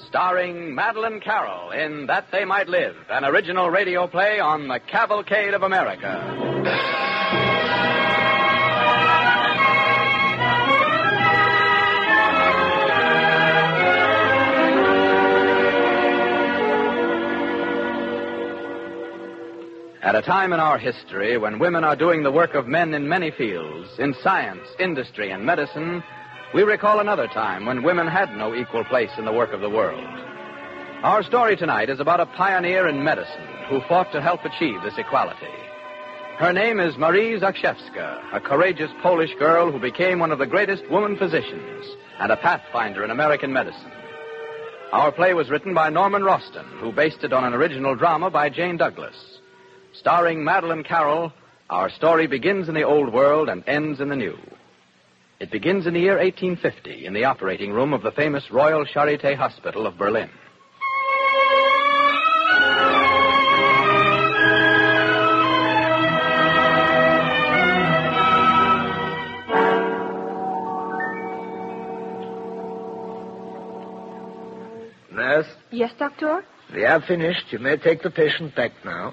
starring Madeline Carroll in That They Might Live, an original radio play on the Cavalcade of America. At a time in our history when women are doing the work of men in many fields, in science, industry, and medicine, we recall another time when women had no equal place in the work of the world. Our story tonight is about a pioneer in medicine who fought to help achieve this equality. Her name is Marie Zakrzewska, a courageous Polish girl who became one of the greatest woman physicians and a pathfinder in American medicine. Our play was written by Norman Roston, who based it on an original drama by Jane Douglas. Starring Madeline Carroll, our story begins in the old world and ends in the new. It begins in the year 1850 in the operating room of the famous Royal Charité Hospital of Berlin. Nurse? Yes, Doctor? We have finished. You may take the patient back now.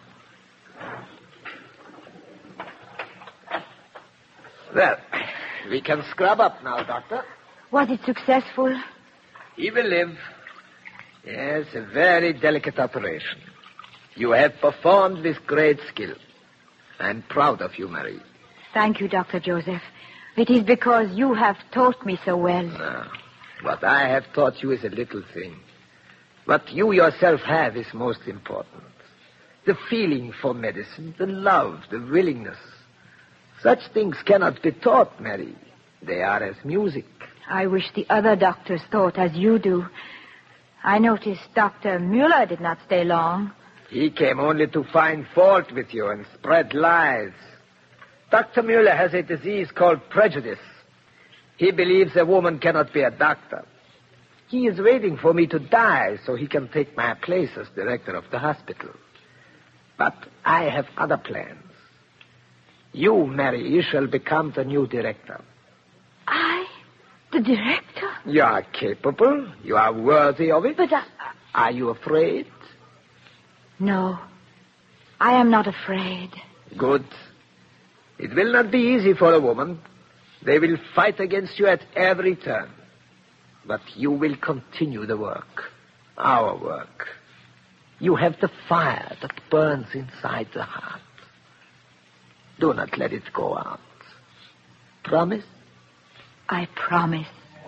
Well, we can scrub up now, Doctor. Was it successful? He will live. Yes, a very delicate operation. You have performed with great skill. I'm proud of you, Marie. Thank you, Dr. Joseph. It is because you have taught me so well. No. What I have taught you is a little thing. What you yourself have is most important. The feeling for medicine, the love, the willingness. Such things cannot be taught, Mary. They are as music. I wish the other doctors thought as you do. I noticed Dr. Mueller did not stay long. He came only to find fault with you and spread lies. Dr. Mueller has a disease called prejudice. He believes a woman cannot be a doctor. He is waiting for me to die so he can take my place as director of the hospital. But I have other plans. You, Mary, you shall become the new director. I? The director? You are capable. You are worthy of it. But Are you afraid? No. I am not afraid. Good. It will not be easy for a woman. They will fight against you at every turn. But you will continue the work. Our work. You have the fire that burns inside the heart. Do not let it go out. Promise? I promise.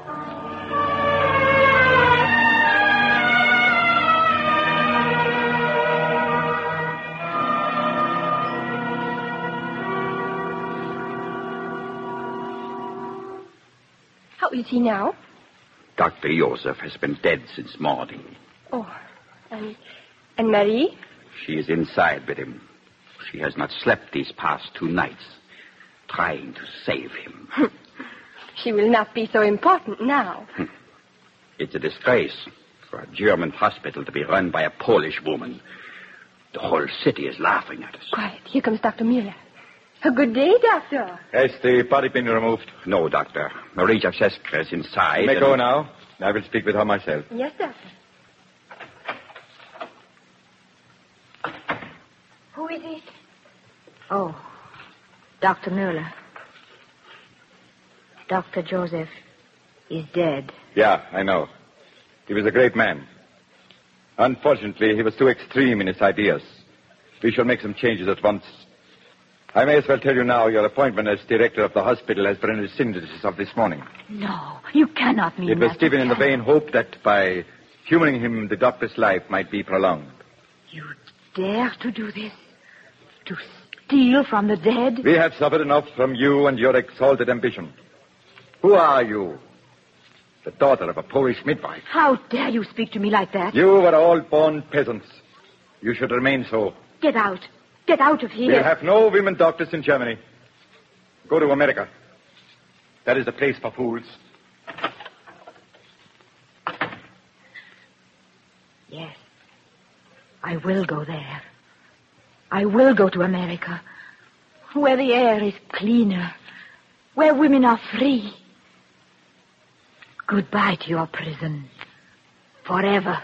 How is he now? Dr. Joseph has been dead since morning. Oh, and Marie? She is inside with him. She has not slept these past 2 nights, trying to save him. She will not be so important now. It's a disgrace for a German hospital to be run by a Polish woman. The whole city is laughing at us. Quiet. Here comes Dr. Mueller. A good day, Doctor. Has the body been removed? No, Doctor. Marie Zakrzewska is inside. You may go now. I will speak with her myself. Yes, Doctor. Who is it? Oh, Dr. Mueller. Dr. Joseph is dead. Yeah, I know. He was a great man. Unfortunately, he was too extreme in his ideas. We shall make some changes at once. I may as well tell you now your appointment as director of the hospital has been rescinded as of this morning. No, you cannot mean It was that. given in the vain hope that by humoring him, the doctor's life might be prolonged. You dare to do this? To steal from the dead? We have suffered enough from you and your exalted ambition. Who are you? The daughter of a Polish midwife. How dare you speak to me like that? You were all born peasants. You should remain so. Get out. Get out of here. We'll have no women doctors in Germany. Go to America. That is the place for fools. Yes. I will go there. I will go to America, where the air is cleaner, where women are free. Goodbye to your prison. Forever.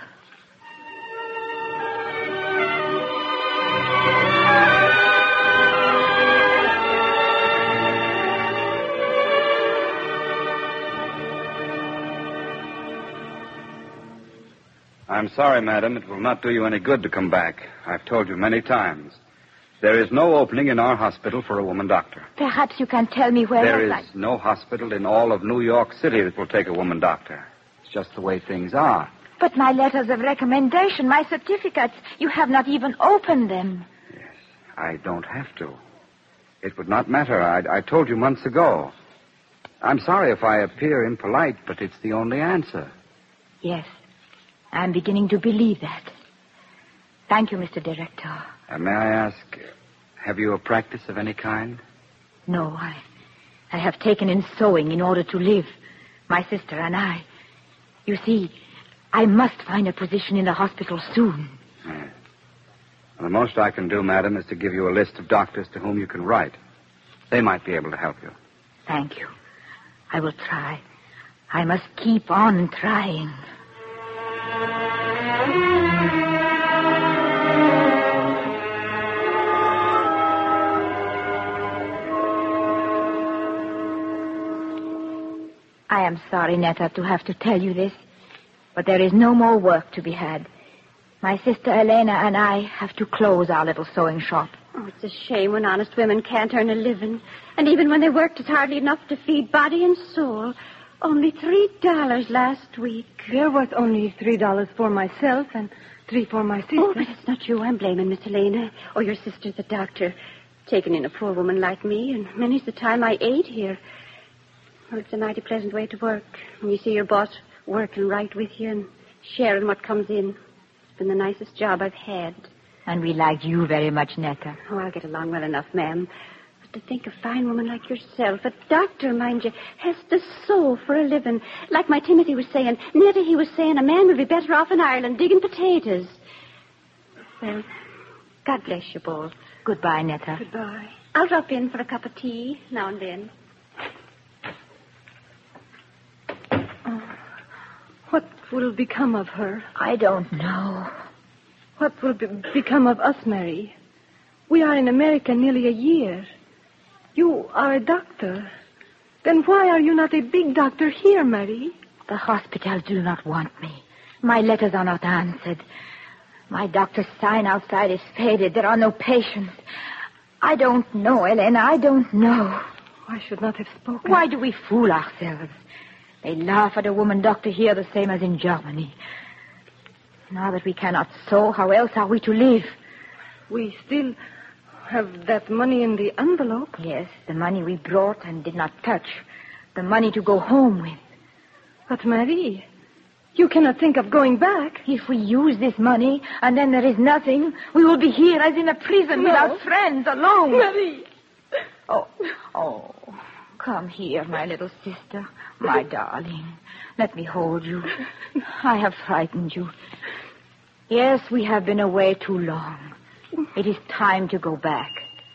I'm sorry, madam. It will not do you any good to come back. I've told you many times. There is no opening in our hospital for a woman doctor. Perhaps you can tell me where... There is no hospital in all of New York City that will take a woman doctor. It's just the way things are. But my letters of recommendation, my certificates, you have not even opened them. Yes, I don't have to. It would not matter. I told you months ago. I'm sorry if I appear impolite, but it's the only answer. Yes, I'm beginning to believe that. Thank you, Mr. Director. May I ask, have you a practice of any kind? No, I have taken in sewing in order to live. My sister and I. You see, I must find a position in the hospital soon. Yes. Well, the most I can do, madam, is to give you a list of doctors to whom you can write. They might be able to help you. Thank you. I will try. I must keep on trying. I am sorry, Netta, to have to tell you this, but there is no more work to be had. My sister Elena and I have to close our little sewing shop. Oh, it's a shame when honest women can't earn a living. And even when they worked, it's hardly enough to feed body and soul. Only $3 last week. There was only $3 for myself and $3 for my sister. Oh, but it's not you I'm blaming, Miss Elena, or your sister, the doctor. Taking in a poor woman like me, and many's the time I ate here. Well, it's a mighty pleasant way to work when you see your boss working right with you and sharing what comes in. It's been the nicest job I've had. And we like you very much, Netta. Oh, I'll get along well enough, ma'am. But to think a fine woman like yourself, a doctor, mind you, has to sew for a living. Like my Timothy was saying, Netta, he was saying a man would be better off in Ireland digging potatoes. Well, God bless you both. Goodbye, Netta. Goodbye. I'll drop in for a cup of tea now and then. What will become of her? I don't know. What will become of us, Mary? We are in America nearly a year. You are a doctor. Then why are you not a big doctor here, Mary? The hospitals do not want me. My letters are not answered. My doctor's sign outside is faded. There are no patients. I don't know, Elena. I don't know. I should not have spoken. Why do we fool ourselves? They laugh at a woman doctor here the same as in Germany. Now that we cannot sew, how else are we to live? We still have that money in the envelope. Yes, the money we brought and did not touch. The money to go home with. But, Marie, you cannot think of going back. If we use this money and then there is nothing, we will be here as in a prison without friends, alone. Marie! Oh, come here, my little sister, my darling. Let me hold you. I have frightened you. Yes, we have been away too long. It is time to go back.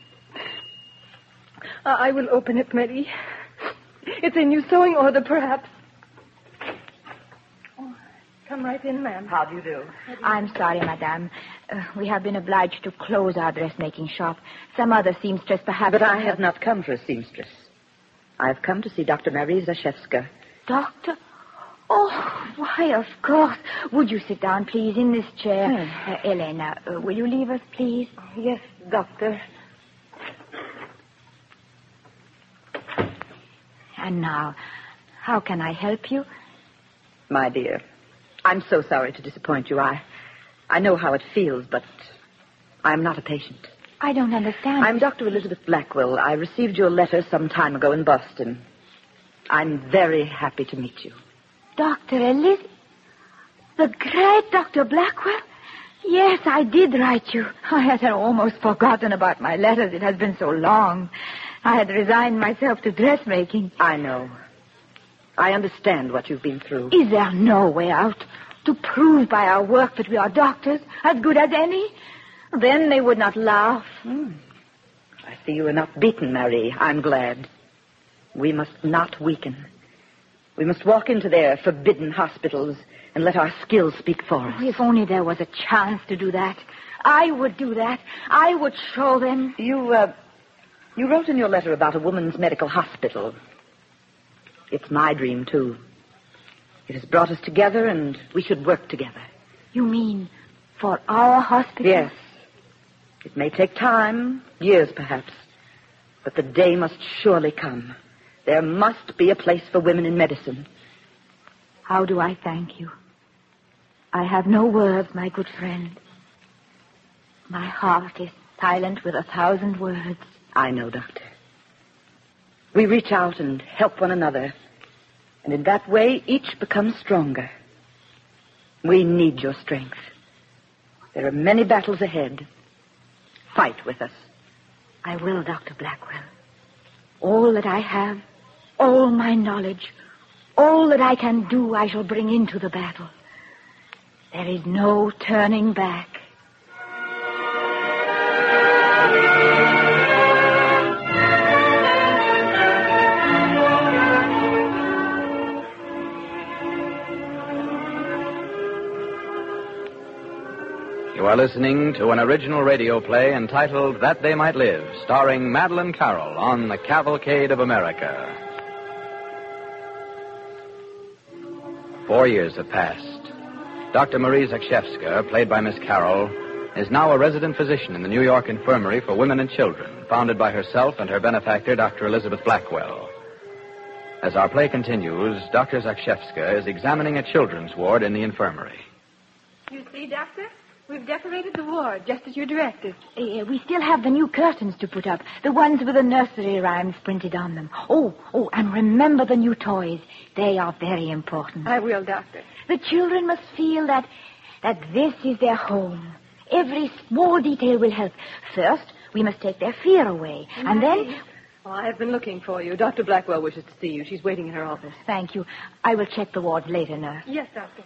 I will open it, Mary. It's a new sewing order, perhaps. Come right in, ma'am. How do you do? I'm sorry, madame. We have been obliged to close our dressmaking shop. Some other seamstress perhaps... But I have not come for a seamstress. I've come to see Dr. Marie Zashevska. Doctor? Oh, why, of course. Would you sit down, please, in this chair? Elena, will you leave us, please? Yes, doctor. And now, how can I help you? My dear, I'm so sorry to disappoint you. I know how it feels, but I'm not a patient. I don't understand. I'm Dr. Elizabeth Blackwell. I received your letter some time ago in Boston. I'm very happy to meet you. Dr. Elizabeth? The great Dr. Blackwell? Yes, I did write you. I had almost forgotten about my letters. It has been so long. I had resigned myself to dressmaking. I know. I understand what you've been through. Is there no way out to prove by our work that we are doctors, as good as any? Then they would not laugh. I see you are not beaten, Marie. I'm glad. We must not weaken. We must walk into their forbidden hospitals and let our skills speak for us. Oh, if only there was a chance to do that. I would do that. I would show them. You wrote in your letter about a woman's medical hospital. It's my dream, too. It has brought us together, and we should work together. You mean for our hospital? Yes. It may take time, years perhaps, but the day must surely come. There must be a place for women in medicine. How do I thank you? I have no words, my good friend. My heart is silent with 1,000 words. I know, Doctor. We reach out and help one another, and in that way each becomes stronger. We need your strength. There are many battles ahead. Fight with us. I will, Dr. Blackwell. All that I have, all my knowledge, all that I can do, I shall bring into the battle. There is no turning back. You are listening to an original radio play entitled That They Might Live, starring Madeleine Carroll on The Cavalcade of America. 4 years have passed. Dr. Marie Zakshevska, played by Miss Carroll, is now a resident physician in the New York Infirmary for Women and Children, founded by herself and her benefactor, Dr. Elizabeth Blackwell. As our play continues, Dr. Zakshevska is examining a children's ward in the infirmary. You see, Doctor? We've decorated the ward, just as you directed. We still have the new curtains to put up, the ones with the nursery rhymes printed on them. Oh, and remember the new toys. They are very important. I will, Doctor. The children must feel that this is their home. Every small detail will help. First, we must take their fear away, and then... Oh, I've been looking for you. Dr. Blackwell wishes to see you. She's waiting in her office. Thank you. I will check the wards later, nurse. Yes, Doctor.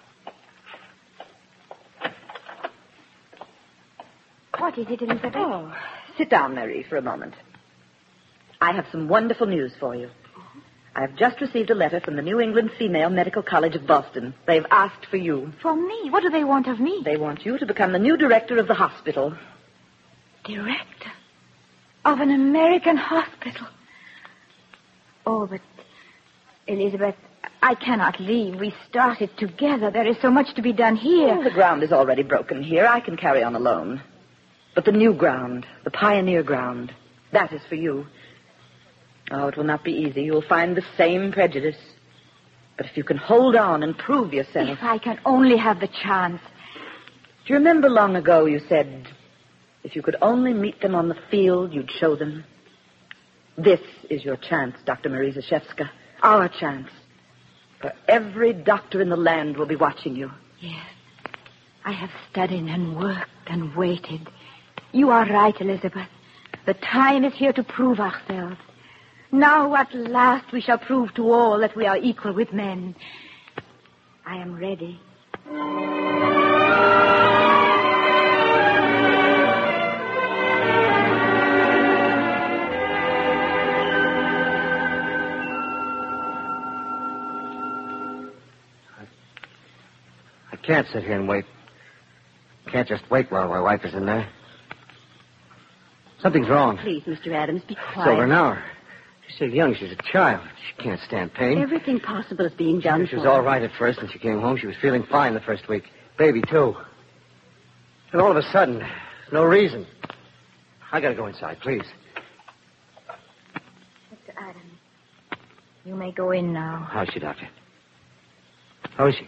What is it, Elizabeth? Oh, sit down, Marie, for a moment. I have some wonderful news for you. I have just received a letter from the New England Female Medical College of Boston. They've asked for you. For me? What do they want of me? They want you to become the new director of the hospital. Director? Of an American hospital? Oh, but, Elizabeth, I cannot leave. We started together. There is so much to be done here. Well, the ground is already broken here. I can carry on alone. But the new ground, the pioneer ground, that is for you. Oh, it will not be easy. You'll find the same prejudice. But if you can hold on and prove yourself... If I can only have the chance. Do you remember long ago you said, if you could only meet them on the field, you'd show them? This is your chance, Dr. Marie Zakshevska. Our chance. For every doctor in the land will be watching you. Yes. I have studied and worked and waited. You are right, Elizabeth. The time is here to prove ourselves. Now, at last, we shall prove to all that we are equal with men. I am ready. I can't sit here and wait. Can't just wait while my wife is in there. Something's wrong. Please, Mr. Adams, be It's quiet. over an hour. She's so young. She's a child. She can't stand pain. Everything possible is being done She was for all her. right at first when she came home. She was feeling fine the first week. Baby, too. And all of a sudden, there's no reason. I gotta go inside, please. Mr. Adams, you may go in now. How's she, Doctor? How is she?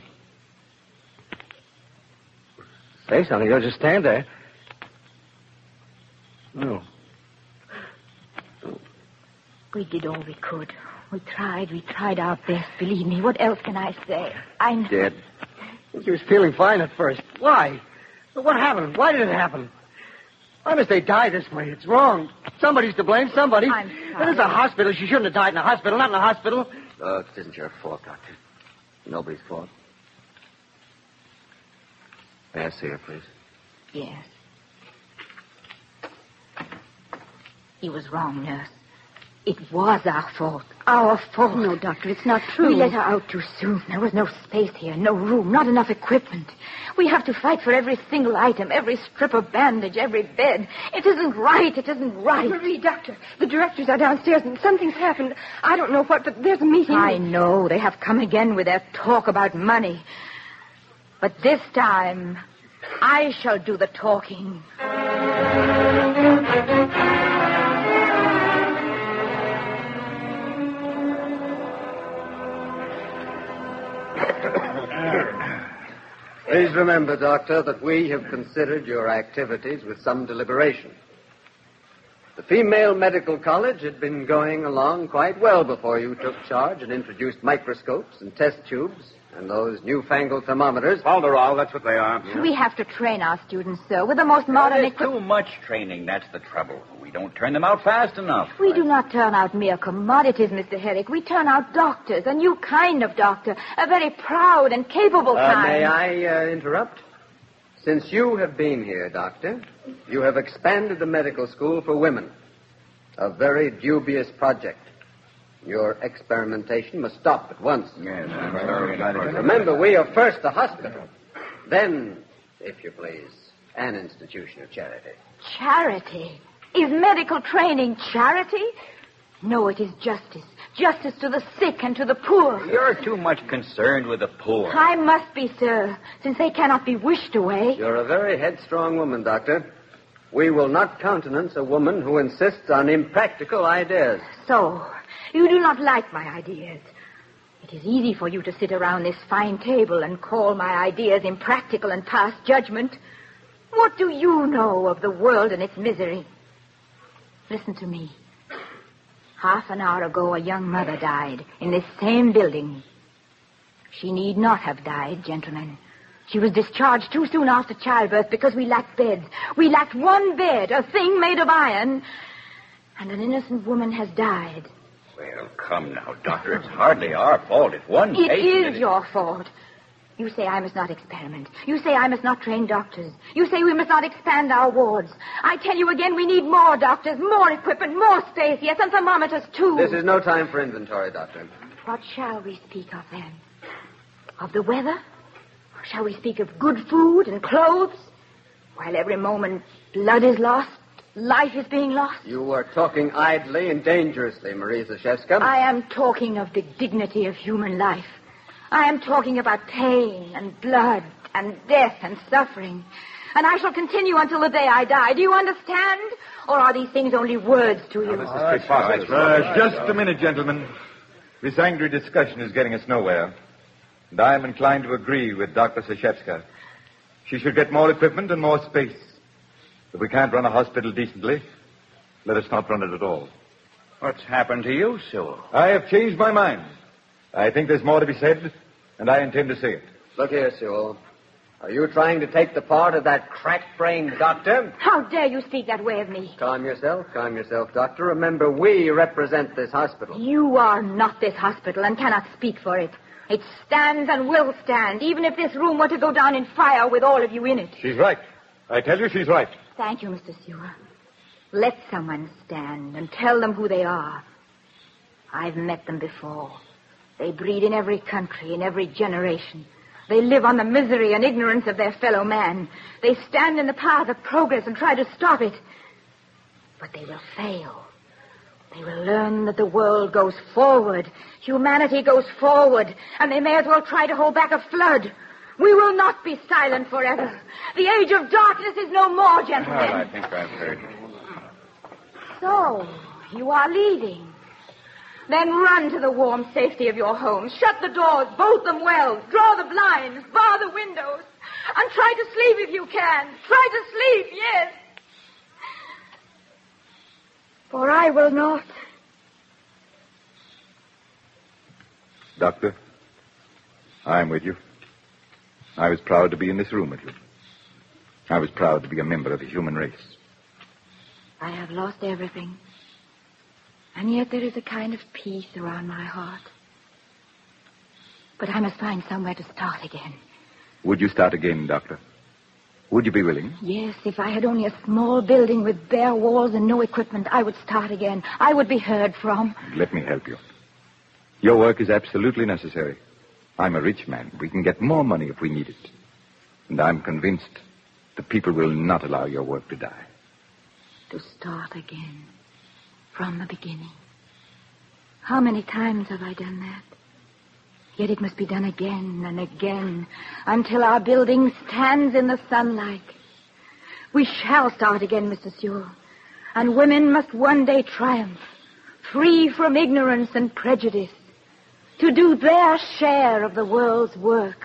Say something. Don't just stand there. No. We did all we could. We tried our best, believe me. What else can I say? I know. Dead. She was feeling fine at first. Why? What happened? Why did it happen? Why must they die this way? It's wrong. Somebody's to blame. Somebody. I'm sorry. This is a hospital. She shouldn't have died in a hospital. Not in a hospital. Oh, it isn't your fault, Doctor. Nobody's fault. May I see her, please? Yes. He was wrong, nurse. It was our fault. Our fault. No, Doctor, it's not true. We let her out too soon. There was no space here, no room, not enough equipment. We have to fight for every single item, every strip of bandage, every bed. It isn't right. It isn't right. Marie, Doctor, the directors are downstairs and something's happened. I don't know what, but there's a meeting. I know. They have come again with their talk about money. But this time, I shall do the talking. Please remember, Doctor, that we have considered your activities with some deliberation. The Female Medical College had been going along quite well before you took charge and introduced microscopes and test tubes and those newfangled thermometers. Falderall, that's what they are. We have to train our students, sir, with the most modern There's too much training, that's the trouble. We don't turn them out fast enough. We do not turn out mere commodities, Mr. Herrick. We turn out doctors, a new kind of doctor, a very proud and capable kind. May I interrupt? Since you have been here, Doctor, you have expanded the medical school for women. A very dubious project. Your experimentation must stop at once. Yes, I'm sorry. Remember, we are first a hospital. Then, if you please, an institution of charity. Charity? Is medical training charity? No, it is justice. Justice to the sick and to the poor. You're too much concerned with the poor. I must be, sir, since they cannot be wished away. You're a very headstrong woman, Doctor. We will not countenance a woman who insists on impractical ideas. So, you do not like my ideas. It is easy for you to sit around this fine table and call my ideas impractical and pass judgment. What do you know of the world and its misery? Listen to me. Half an hour ago, a young mother died in this same building. She need not have died, gentlemen. She was discharged too soon after childbirth because we lacked beds. We lacked one bed, a thing made of iron, and an innocent woman has died. Well, come now, Doctor. It's hardly our fault if one It patient... is your fault. You say I must not experiment. You say I must not train doctors. You say we must not expand our wards. I tell you again, we need more doctors, more equipment, more space, yes, and thermometers, too. This is no time for inventory, Doctor. What shall we speak of, then? Of the weather? Or shall we speak of good food and clothes? While every moment blood is lost, life is being lost. You are talking idly and dangerously, Marie Zashevska. I am talking of the dignity of human life. I am talking about pain and blood and death and suffering. And I shall continue until the day I die. Do you understand? Or are these things only words to you? Just a minute, gentlemen. This angry discussion is getting us nowhere. And I am inclined to agree with Dr. Zashevska. She should get more equipment and more space. If we can't run a hospital decently, let us not run it at all. What's happened to you, Sewell? I have changed my mind. I think there's more to be said, and I intend to say it. Look here, Sewell. Are you trying to take the part of that crack-brained doctor? How dare you speak that way of me? Calm yourself, Doctor. Remember, we represent this hospital. You are not this hospital and cannot speak for it. It stands and will stand, even if this room were to go down in fire with all of you in it. She's right. I tell you she's right. Thank you, Mr. Sewell. Let someone stand and tell them who they are. I've met them before. They breed in every country, in every generation. They live on the misery and ignorance of their fellow man. They stand in the path of progress and try to stop it. But they will fail. They will learn that the world goes forward. Humanity goes forward. And they may as well try to hold back a flood. We will not be silent forever. The age of darkness is no more, gentlemen. Well, I think I've heard. So, you are leaving. Then run to the warm safety of your homes. Shut the doors, bolt them well, draw the blinds, bar the windows, and try to sleep if you can. Try to sleep, yes. For I will not. Doctor, I'm with you. I was proud to be in this room with you. I was proud to be a member of the human race. I have lost everything. And yet there is a kind of peace around my heart. But I must find somewhere to start again. Would you start again, Doctor? Would you be willing? Yes, if I had only a small building with bare walls and no equipment, I would start again. I would be heard from. Let me help you. Your work is absolutely necessary. I'm a rich man. We can get more money if we need it. And I'm convinced the people will not allow your work to die. To start again. From the beginning. How many times have I done that? Yet it must be done again and again until our building stands in the sunlight. We shall start again, Mr. Sewell. And women must one day triumph, free from ignorance and prejudice, to do their share of the world's work.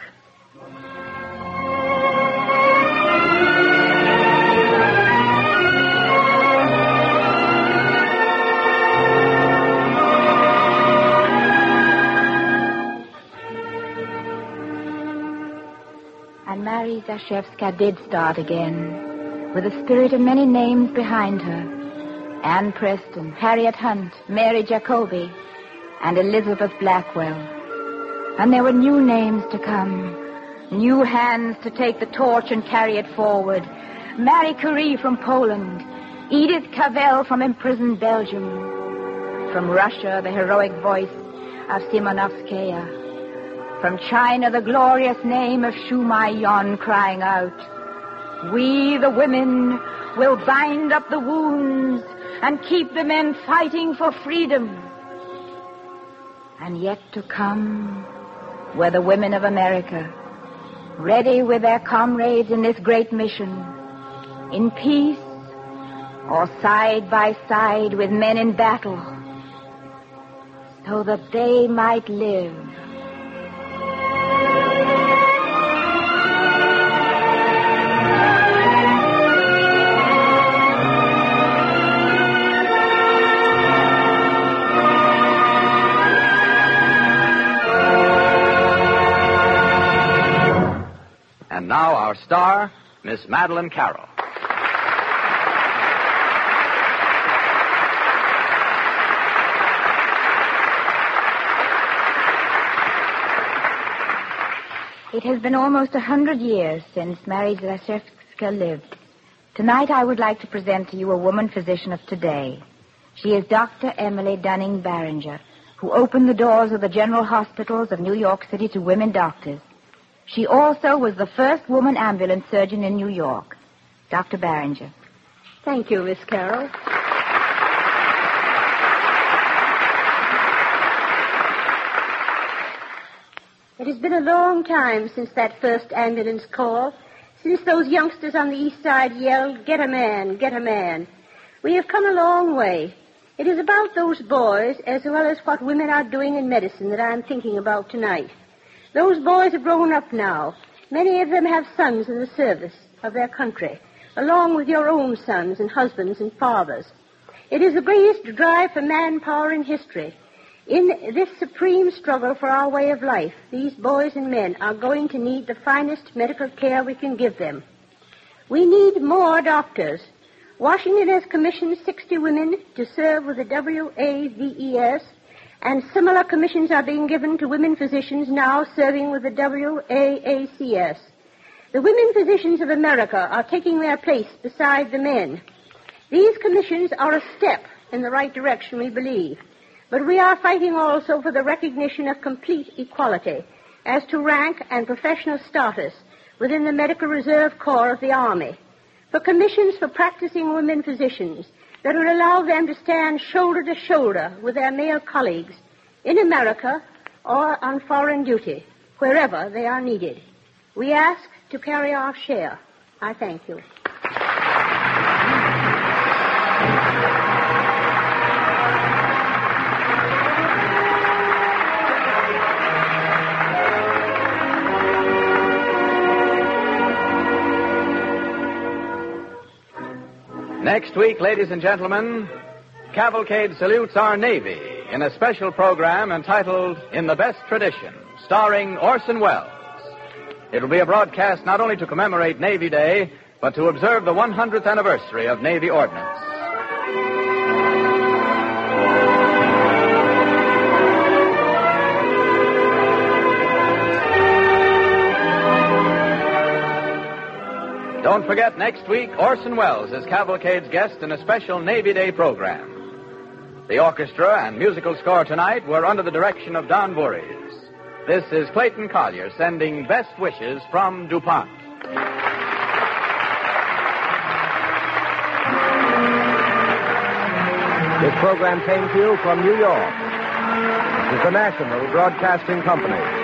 And Mary Zashevska did start again, with a spirit of many names behind her. Anne Preston, Harriet Hunt, Mary Jacobi, and Elizabeth Blackwell. And there were new names to come, new hands to take the torch and carry it forward. Marie Curie from Poland, Edith Cavell from imprisoned Belgium. From Russia, the heroic voice of Simonovskaya. From China, the glorious name of Shu Mai-yon crying out, "We, the women, will bind up the wounds and keep the men fighting for freedom." And yet to come were the women of America, ready with their comrades in this great mission, in peace or side by side with men in battle, so that they might live. And now our star, Miss Madeleine Carroll. It has been almost 100 years since Mary Zashevska lived. Tonight I would like to present to you a woman physician of today. She is Dr. Emily Dunning Barringer, who opened the doors of the general hospitals of New York City to women doctors. She also was the first woman ambulance surgeon in New York. Dr. Barringer. Thank you, Miss Carroll. It has been a long time since that first ambulance call, since those youngsters on the east side yelled, "Get a man, get a man." We have come a long way. It is about those boys, as well as what women are doing in medicine, that I'm thinking about tonight. Those boys are grown up now. Many of them have sons in the service of their country, along with your own sons and husbands and fathers. It is the greatest drive for manpower in history. In this supreme struggle for our way of life, these boys and men are going to need the finest medical care we can give them. We need more doctors. Washington has commissioned 60 women to serve with the WAVES, and similar commissions are being given to women physicians now serving with the WAACS. The women physicians of America are taking their place beside the men. These commissions are a step in the right direction, we believe. But we are fighting also for the recognition of complete equality as to rank and professional status within the Medical Reserve Corps of the Army, for commissions for practicing women physicians that will allow them to stand shoulder to shoulder with their male colleagues in America or on foreign duty, wherever they are needed. We ask to carry our share. I thank you. Next week, ladies and gentlemen, Cavalcade salutes our Navy in a special program entitled In the Best Tradition, starring Orson Welles. It will be a broadcast not only to commemorate Navy Day, but to observe the 100th anniversary of Navy Ordnance. Don't Don't forget, next week, Orson Welles is Cavalcade's guest in a special Navy Day program. The orchestra and musical score tonight were under the direction of Don Voorhees. This is Clayton Collier sending best wishes from DuPont. This program came to you from New York. This is the National Broadcasting Company.